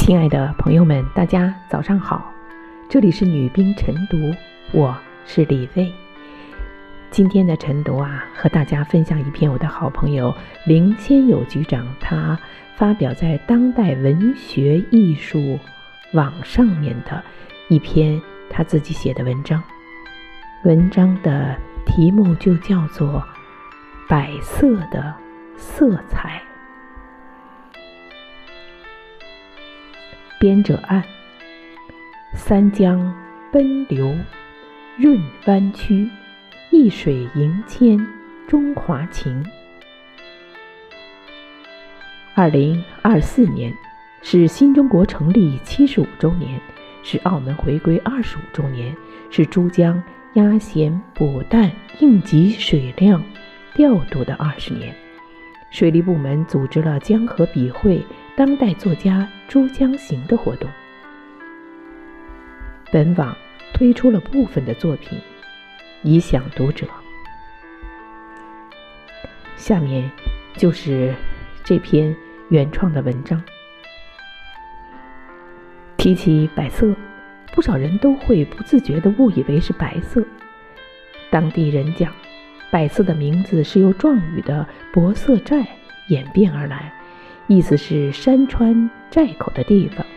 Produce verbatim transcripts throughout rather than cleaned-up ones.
亲爱的朋友们，大家早上好，这里是女兵晨读，我是李卫。今天的晨读啊，和大家分享一篇我的好朋友林先友局长他发表在当代文学艺术网上面的一篇他自己写的文章。文章的题目就叫做百色的色彩。编者按：三江奔流，润弯曲，一水迎牵中华情。二零二四年是新中国成立七十五周年，是澳门回归二十五周年，是珠江压弦补淡应急水量调度的二十年。水利部门组织了江河笔会当代作家珠江行的活动。本网推出了部分的作品，以享读者。下面就是这篇原创的文章。提起百色，不少人都会不自觉地误以为是白色。当地人讲，百色的名字是由壮语的博色寨演变而来，意思是山川寨口的地方。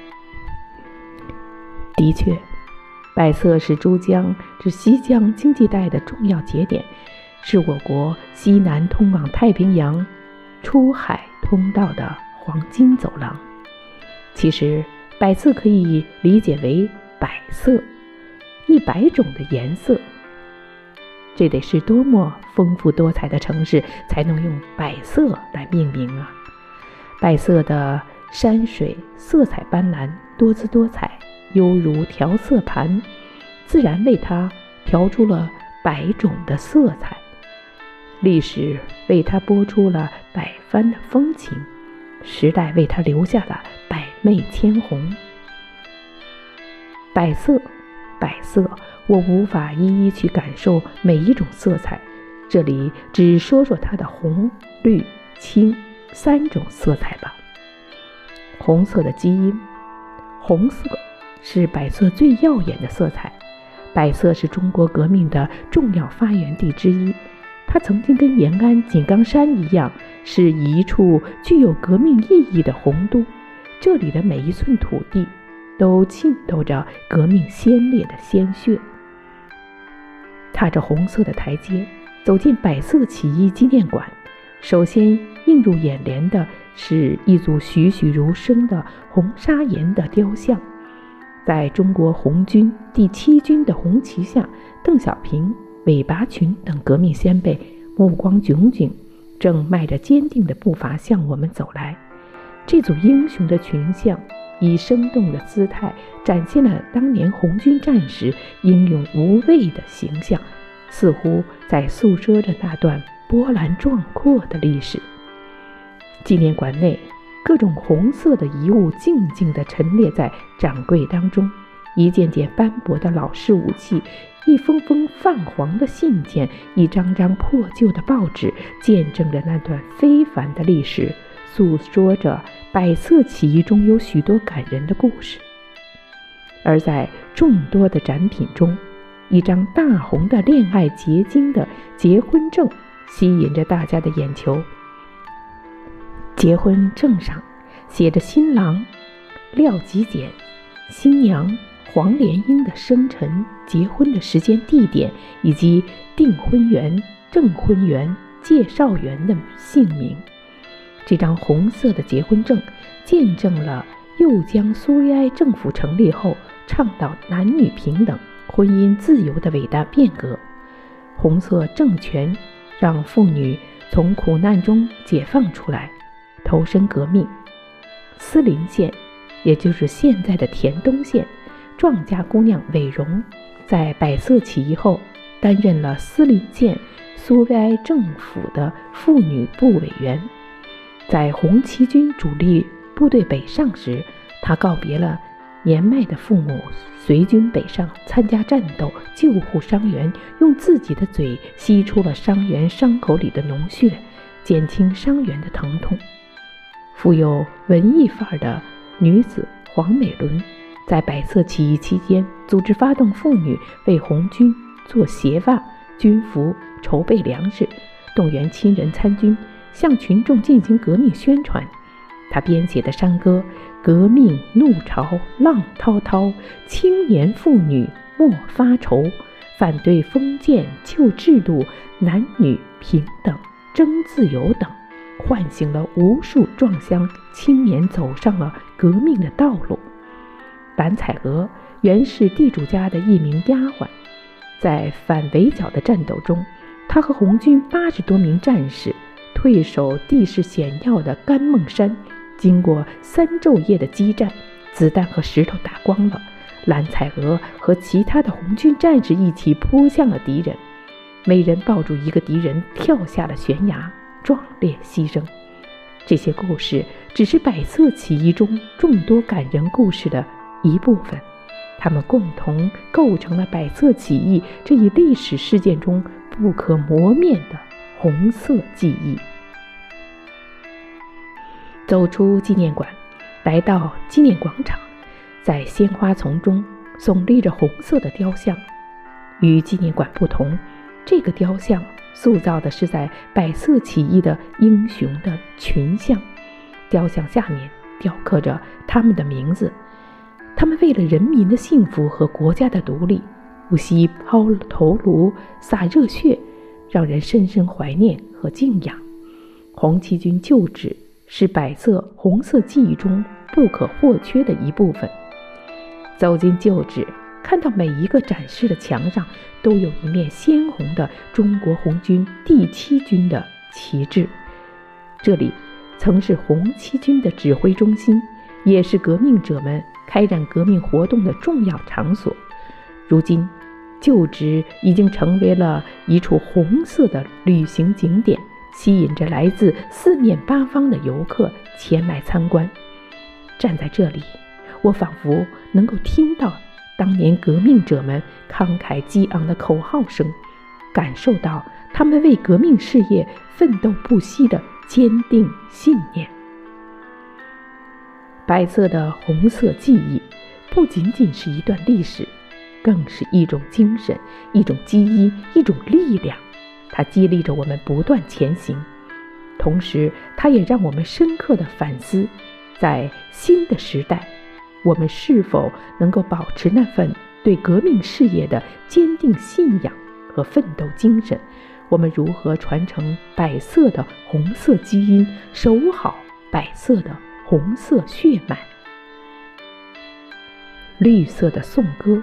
的确，百色是珠江至西江经济带的重要节点，是我国西南通往太平洋出海通道的黄金走廊。其实百色可以理解为百色，一百种的颜色。这得是多么丰富多彩的城市才能用百色来命名啊！百色的山水色彩斑斓，多姿多彩，犹如调色盘，自然为它调出了百种的色彩。历史为它拨出了百番的风情，时代为它留下了百媚千红。百色百色，我无法一一去感受每一种色彩，这里只说说它的红、绿、青三种色彩吧。红色的基因，红色是百色最耀眼的色彩。百色是中国革命的重要发源地之一，它曾经跟延安井冈山一样，是一处具有革命意义的红都。这里的每一寸土地都浸透着革命先烈的鲜血。踏着红色的台阶走进百色起义纪念馆，首先映入眼帘的是一组栩栩如生的红砂岩的雕像。在中国红军第七军的红旗下，邓小平、韦拔群等革命先辈目光炯炯，正迈着坚定的步伐向我们走来。这组英雄的群像以生动的姿态展现了当年红军战士英勇无畏的形象，似乎在诉说着那段波澜壮阔的历史。纪念馆内，各种红色的遗物静静地陈列在展柜当中，一件件斑驳的老式武器，一封封泛黄的信件，一张张破旧的报纸，见证着那段非凡的历史，诉说着百色起义中有许多感人的故事。而在众多的展品中，一张大红的恋爱结晶的结婚证吸引着大家的眼球。结婚证上写着新郎廖吉简、新娘黄莲英的生辰、结婚的时间、地点，以及订婚员、证婚员、介绍员的姓名。这张红色的结婚证见证了右江苏维埃政府成立后倡导男女平等、婚姻自由的伟大变革。红色政权让妇女从苦难中解放出来，投身革命。思林县，也就是现在的田东县，壮家姑娘韦荣在百色起义后担任了思林县苏维埃政府的妇女部委员。在红旗军主力部队北上时，她告别了年迈的父母，随军北上参加战斗，救护伤员，用自己的嘴吸出了伤员伤口里的脓血，减轻伤员的疼痛。富有文艺范儿的女子黄美伦在百色起义期间组织发动妇女为红军做鞋袜、军服，筹备粮食，动员亲人参军，向群众进行革命宣传。他编写的山歌《革命怒潮浪滔滔，青年妇女莫发愁，反对封建旧制度，男女平等争自由》等，唤醒了无数壮乡青年，走上了革命的道路。蓝采娥原是地主家的一名丫鬟，在反围剿的战斗中，她和红军八十多名战士退守地势险要的甘梦山，经过三昼夜的激战，子弹和石头打光了，蓝采娥和其他的红军战士一起扑向了敌人，每人抱住一个敌人，跳下了悬崖，壮烈牺牲。这些故事只是百色起义中众多感人故事的一部分，它们共同构成了百色起义这一历史事件中不可磨灭的红色记忆。走出纪念馆，来到纪念广场，在鲜花丛中耸立着红色的雕像。与纪念馆不同，这个雕像塑造的是在百色起义的英雄的群像，雕像下面雕刻着他们的名字。他们为了人民的幸福和国家的独立，不惜抛头颅洒热血，让人深深怀念和敬仰。红七军旧址是百色红色记忆中不可或缺的一部分。走进旧址，看到每一个展示的墙上都有一面鲜红的中国红军第七军的旗帜。这里曾是红七军的指挥中心，也是革命者们开展革命活动的重要场所。如今旧址已经成为了一处红色的旅行景点，吸引着来自四面八方的游客前来参观。站在这里，我仿佛能够听到当年革命者们慷慨激昂的口号声，感受到他们为革命事业奋斗不息的坚定信念。百色的红色记忆不仅仅是一段历史，更是一种精神，一种基因，一种力量。它激励着我们不断前行，同时它也让我们深刻地反思，在新的时代，我们是否能够保持那份对革命事业的坚定信仰和奋斗精神？我们如何传承百色的红色基因，守好百色的红色血脉？绿色的颂歌。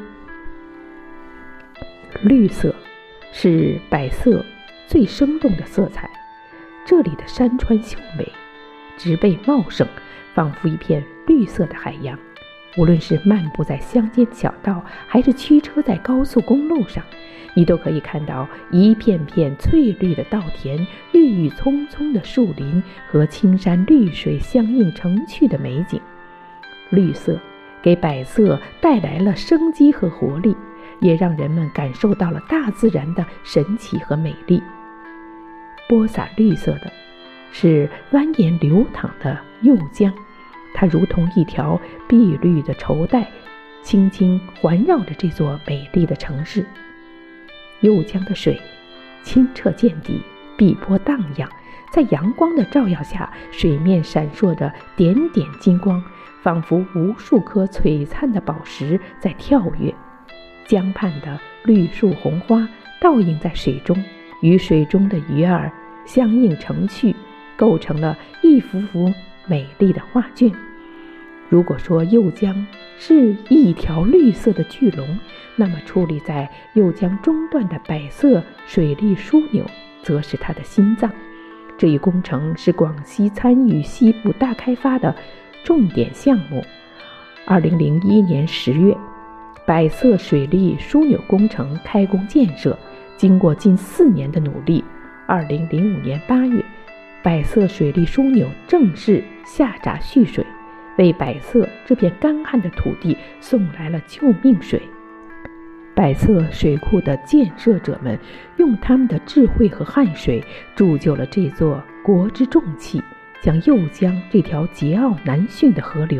绿色是百色最生动的色彩，这里的山川秀美，植被茂盛，仿佛一片绿色的海洋。无论是漫步在乡间小道，还是驱车在高速公路上，你都可以看到一片片翠绿的稻田，郁郁葱葱的树林和青山绿水相映成趣的美景。绿色给百色带来了生机和活力，也让人们感受到了大自然的神奇和美丽。播撒绿色的是蜿蜒流淌的酉江，它如同一条碧绿的绸带，轻轻环绕着这座美丽的城市。酉江的水清澈见底，碧波荡漾，在阳光的照耀下，水面闪烁着点点金光，仿佛无数颗璀璨的宝石在跳跃。江畔的绿树红花倒映在水中，与水中的鱼儿相映成趣，构成了一幅幅美丽的画卷。如果说酉江是一条绿色的巨龙，那么矗立在酉江中段的百色水利枢纽则是它的心脏。这一工程是广西参与西部大开发的重点项目。二零零一年十月，百色水利枢纽工程开工建设，经过近四年的努力，二零零五年八月，百色水利枢纽正式下闸蓄水，为百色这片干旱的土地送来了救命水。百色水库的建设者们用他们的智慧和汗水铸就了这座国之重器，将酉江这条桀骜难驯的河流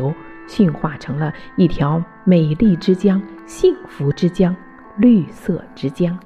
驯化成了一条美丽之江、幸福之江、绿色之江。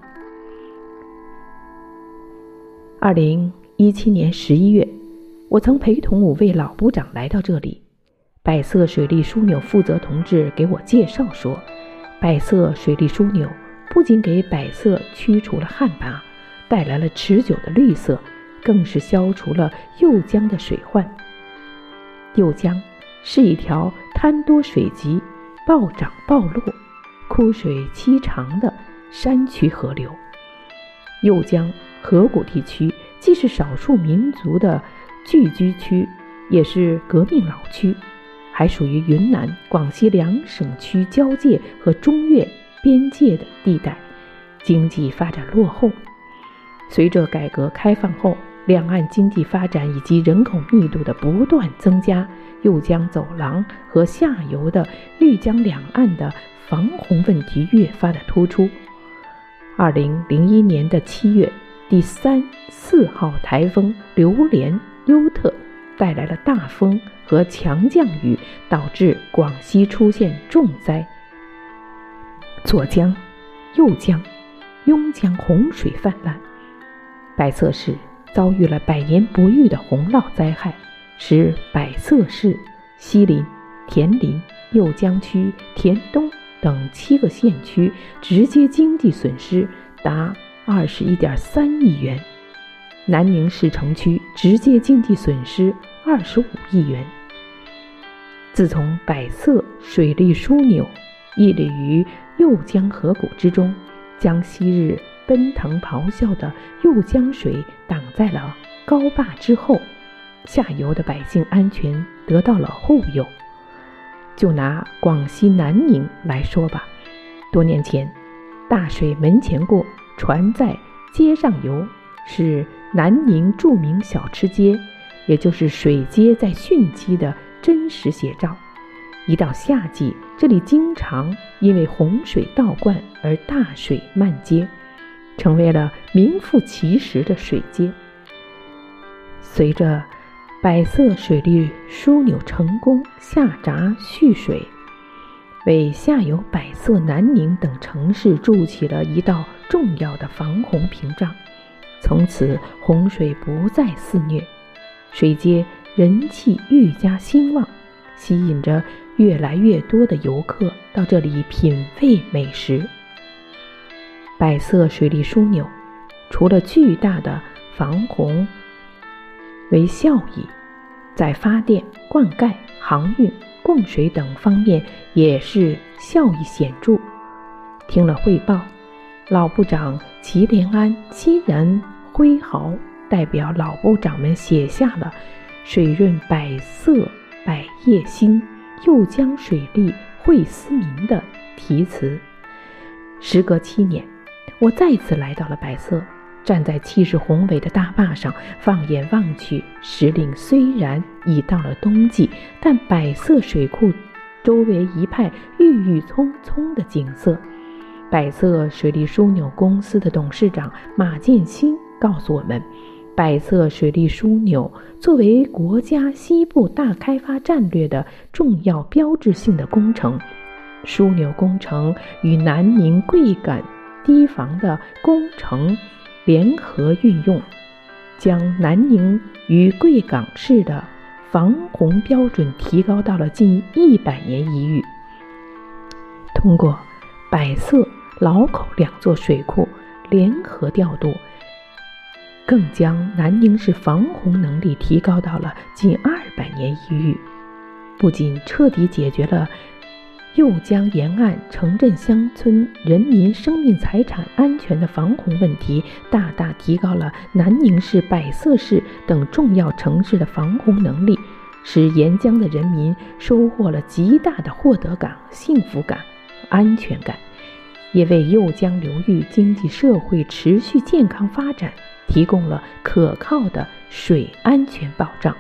二零一七年十一月，我曾陪同五位老部长来到这里。百色水利枢纽负责同志给我介绍说，百色水利枢纽不仅给百色驱除了旱魃，带来了持久的绿色，更是消除了右江的水患。右江是一条滩多水急、暴涨暴落、枯水期长的山区河流。右江河谷地区既是少数民族的聚居区，也是革命老区，还属于云南、广西两省区交界和中越边界的地带，经济发展落后。随着改革开放后，两岸经济发展以及人口密度的不断增加，右江走廊和下游的豫江两岸的防洪问题越发的突出。二零零一年的七月，第三、四号台风榴莲优特带来了大风和强降雨，导致广西出现重灾。左江、右江、邕江洪水泛滥，百色市遭遇了百年不遇的洪涝灾害，使百色市、西林、田林、右江区、田东等七个县区直接经济损失达二十一点三亿元，南宁市城区直接经济损失二十五亿元。自从百色水利枢纽屹立于右江河谷之中，将昔日奔腾咆哮的右江水挡在了高坝之后，下游的百姓安全得到了护佑。就拿广西南宁来说吧，多年前大水门前过，船在街上游是南宁著名小吃街，也就是水街在汛期的真实写照。一到夏季，这里经常因为洪水倒灌而大水漫街，成为了名副其实的水街。随着百色水利枢纽成功下闸蓄水，为下游百色、南宁等城市筑起了一道重要的防洪屏障，从此洪水不再肆虐，水街人气愈加兴旺，吸引着越来越多的游客到这里品味美食。百色水利枢纽除了巨大的防洪为效益，在发电、灌溉、航运、供水等方面也是效益显著。听了汇报，老部长祁连安欣然挥毫，代表老部长们写下了水润百色百业兴，右江水利惠思民的题词。时隔七年，我再次来到了百色，站在气势宏伟的大坝上，放眼望去，石岭虽然已到了冬季，但百色水库周围一派郁郁葱葱的景色。百色水利枢纽公司的董事长马建新告诉我们，百色水利枢纽作为国家西部大开发战略的重要标志性的工程，枢纽工程与南宁贵港堤防的工程联合运用，将南宁与贵港市的防洪标准提高到了近一百年一遇。通过百色、老口两座水库联合调度，更将南宁市防洪能力提高到了近二百年一遇，不仅彻底解决了右江沿岸城镇乡村人民生命财产安全的防洪问题，大大提高了南宁市、百色市等重要城市的防洪能力，使沿江的人民收获了极大的获得感、幸福感、安全感，也为右江流域经济社会持续健康发展提供了可靠的水安全保障。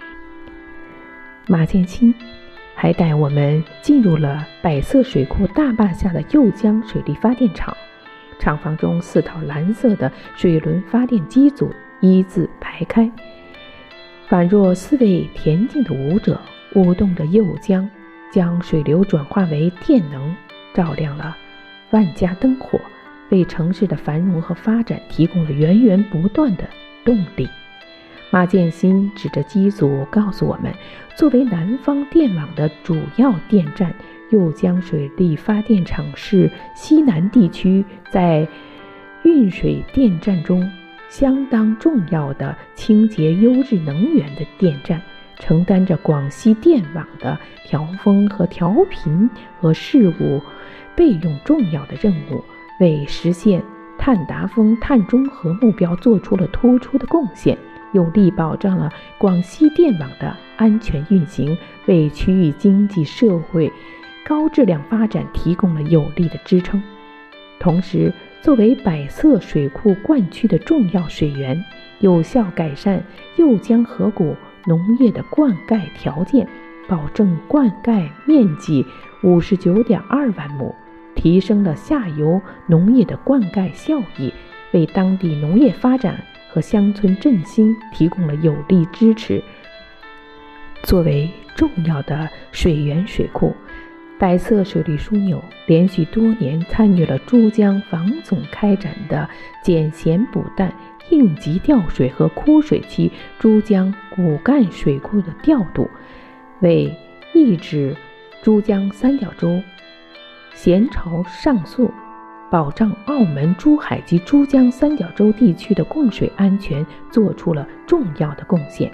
马建新还带我们进入了百色水库大坝下的右江水利发电厂，厂房中四套蓝色的水轮发电机组一字排开，宛若四位恬静的舞者舞动着右江， 将水流转化为电能，照亮了万家灯火，为城市的繁荣和发展提供了源源不断的动力。马建新指着机组告诉我们，作为南方电网的主要电站，右江水利发电厂是西南地区在运水电站中相当重要的清洁优质能源的电站，承担着广西电网的调峰和调频和事务备用重要的任务，为实现碳达峰、碳中和目标做出了突出的贡献，有力保障了广西电网的安全运行，为区域经济社会高质量发展提供了有力的支撑。同时，作为百色水库灌区的重要水源，有效改善右江河谷农业的灌溉条件，保证灌溉面积 五十九点二万亩，提升了下游农业的灌溉效益，为当地农业发展和乡村振兴提供了有力支持。作为重要的水源水库，百色水利枢纽连续多年参与了珠江防总开展的减咸补淡、应急调水和枯水期珠江骨干水库的调度，为抑制珠江三角洲咸潮上溯，保障澳门、珠海及珠江三角洲地区的供水安全做出了重要的贡献。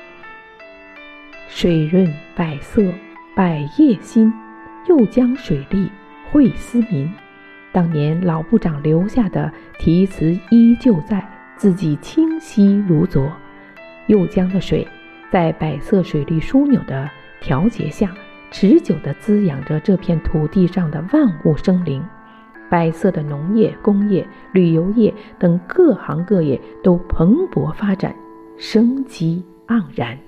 水润百色，百业兴，右江水利惠思民。当年老部长留下的题词依旧在，字迹清晰如昨。右江的水在百色水利枢纽的调节下，持久地滋养着这片土地上的万物生灵。百色的农业、工业、旅游业等各行各业都蓬勃发展，生机盎然。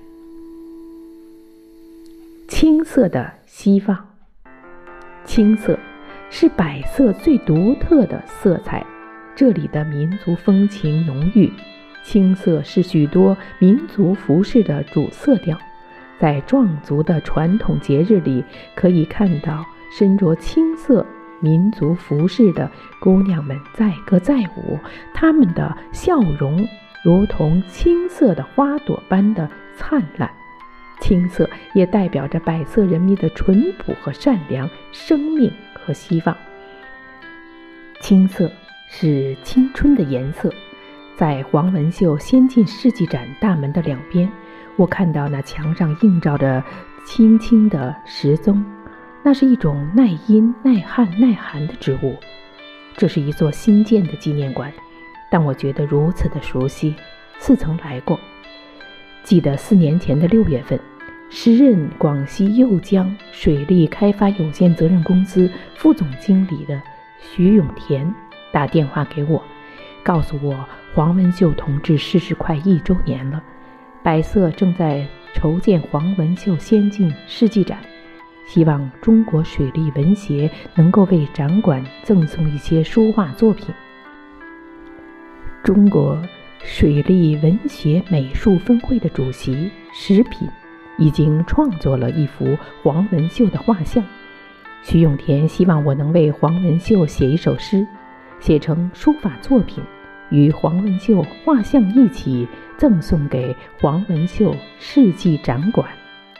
青色的希望。青色是百色最独特的色彩，这里的民族风情浓郁。青色是许多民族服饰的主色调，在壮族的传统节日里，可以看到身着青色民族服饰的姑娘们载歌载舞，她们的笑容如同青色的花朵般的灿烂。青色也代表着百色人民的淳朴和善良，生命和希望。青色是青春的颜色，在黄文秀先进世纪展大门的两边，我看到那墙上映照着青青的石棕，那是一种耐阴、耐旱、耐寒的植物。这是一座新建的纪念馆，但我觉得如此的熟悉，似曾来过。记得四年前的六月份，时任广西右江水利开发有限责任公司副总经理的徐永田打电话给我，告诉我黄文秀同志逝世快一周年了，百色正在筹建黄文秀先进世纪展，希望中国水利文协能够为展馆赠送一些书画作品。中国水利文协美术分会的主席石品已经创作了一幅黄文秀的画像，徐永田希望我能为黄文秀写一首诗，写成书法作品，与黄文秀画像一起赠送给黄文秀世纪展馆。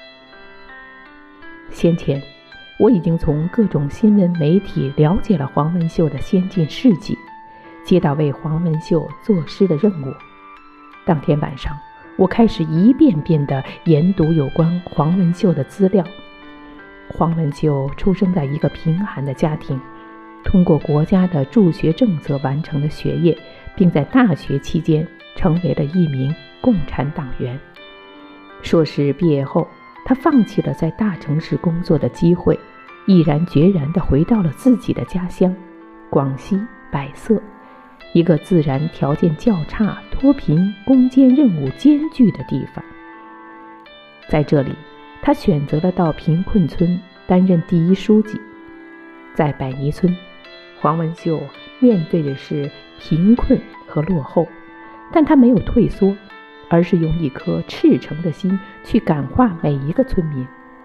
先前我已经从各种新闻媒体了解了黄文秀的先进事迹，接到为黄文秀作诗的任务。当天晚上，我开始一遍遍地研读有关黄文秀的资料。黄文秀出生在一个贫寒的家庭，通过国家的助学政策完成了学业，并在大学期间成为了一名共产党员。硕士毕业后，他放弃了在大城市工作的机会，毅然决然地回到了自己的家乡广西百色，一个自然条件较差、脱贫攻坚任务艰巨的地方。在这里，他选择了到贫困村担任第一书记。在百泥村，黄文秀面对的是贫困和落后，但他没有退缩，而是用一颗赤诚的心去感化每一个村民。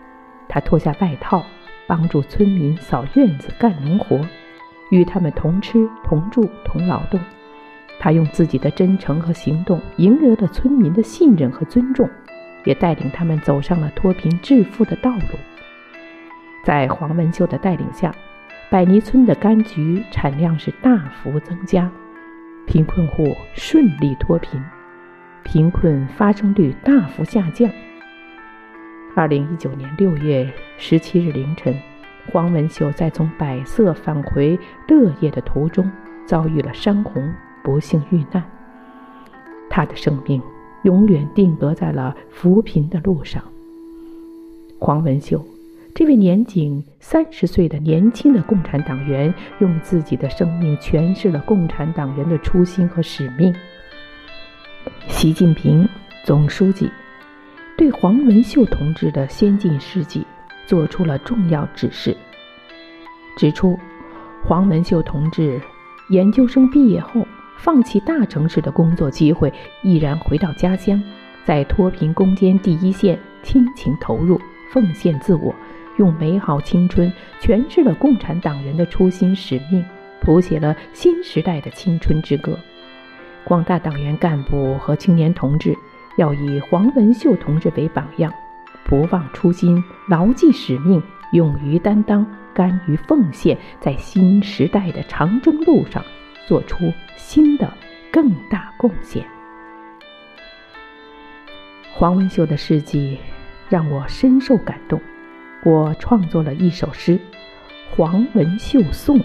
他脱下外套，帮助村民扫院子、干农活，与他们同吃、同住、同劳动。他用自己的真诚和行动赢得了村民的信任和尊重，也带领他们走上了脱贫致富的道路。在黄文秀的带领下，百尼村的柑橘产量是大幅增加，贫困户顺利脱贫，贫困发生率大幅下降。二零一九年六月十七日凌晨，黄文秀在从百色返回乐业的途中遭遇了山洪，不幸遇难。他的生命永远定格在了扶贫的路上。黄文秀这位年仅三十岁的年轻的共产党员，用自己的生命诠释了共产党人的初心和使命。习近平总书记对黄文秀同志的先进事迹做出了重要指示，指出黄文秀同志研究生毕业后放弃大城市的工作机会，毅然回到家乡，在脱贫攻坚第一线倾情投入，奉献自我，用美好青春诠释了共产党人的初心使命，谱写了新时代的青春之歌。广大党员干部和青年同志要以黄文秀同志为榜样，不忘初心，牢记使命，勇于担当，甘于奉献，在新时代的长征路上做出新的更大贡献。黄文秀的事迹让我深受感动，我创作了一首诗《黄文秀颂》。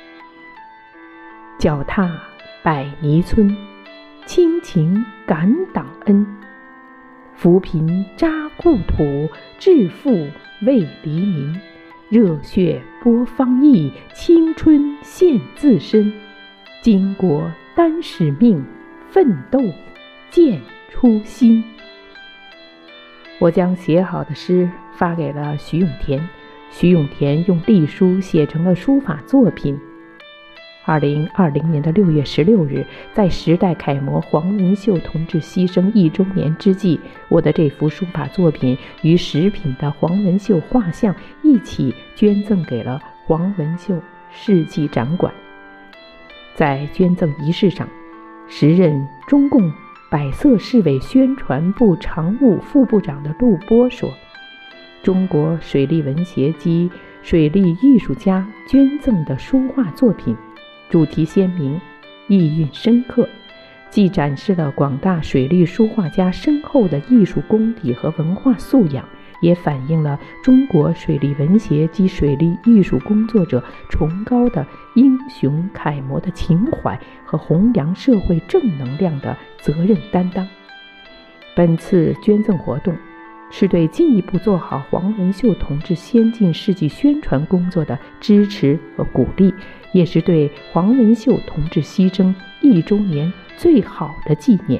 脚踏百尼村，亲情感党恩，扶贫扎故土，致富为黎民，热血播方义，青春献自身，巾帼担使命，奋斗见初心。我将写好的诗发给了徐永田，徐永田用隶书写成了书法作品。二零二零年的六月十六日，在时代楷模黄文秀同志牺牲一周年之际，我的这幅书法作品与十品的黄文秀画像一起捐赠给了黄文秀世纪展馆。在捐赠仪式上，时任中共百色市委宣传部常务副部长的陆波说，中国水利文协及水利艺术家捐赠的书画作品主题鲜明，意蕴深刻，既展示了广大水利书画家深厚的艺术功底和文化素养，也反映了中国水利文协及水利艺术工作者崇高的英雄楷模的情怀和弘扬社会正能量的责任担当。本次捐赠活动是对进一步做好黄文秀同志先进事迹宣传工作的支持和鼓励，也是对黄文秀同志牺牲一周年最好的纪念。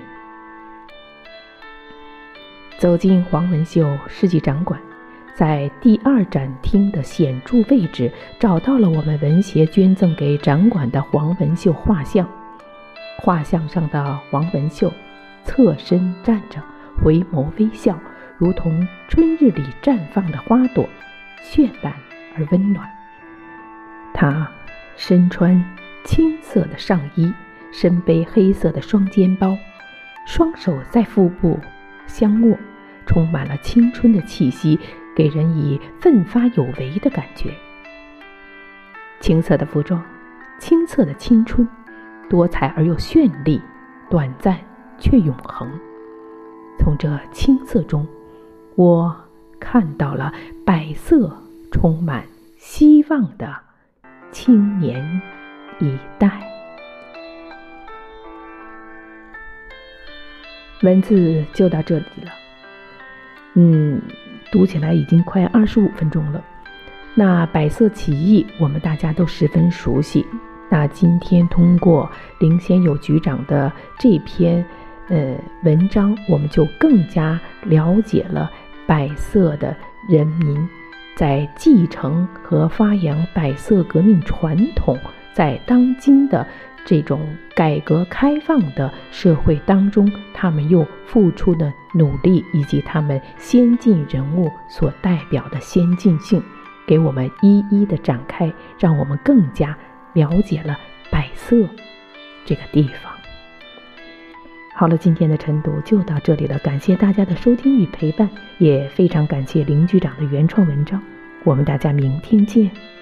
走进黄文秀世纪展馆，在第二展厅的显著位置找到了我们文协捐赠给展馆的黄文秀画像。画像上的黄文秀侧身站着，回眸微笑，如同春日里绽放的花朵，绚烂而温暖。他身穿青色的上衣，身背黑色的双肩包，双手在腹部相握，充满了青春的气息，给人以奋发有为的感觉。青色的服装，青涩的青春，多彩而又绚丽，短暂却永恒。从这青色中，我看到了百色充满希望的青年一代。文字就到这里了，嗯，读起来已经快二十五分钟了。那百色起义我们大家都十分熟悉，那今天通过林先友局长的这篇呃文章，我们就更加了解了百色的人民在继承和发扬百色革命传统，在当今的这种改革开放的社会当中，他们又付出的努力，以及他们先进人物所代表的先进性，给我们一一的展开，让我们更加了解了百色这个地方。好了，今天的晨读就到这里了，感谢大家的收听与陪伴，也非常感谢林局长的原创文章。我们大家明天见。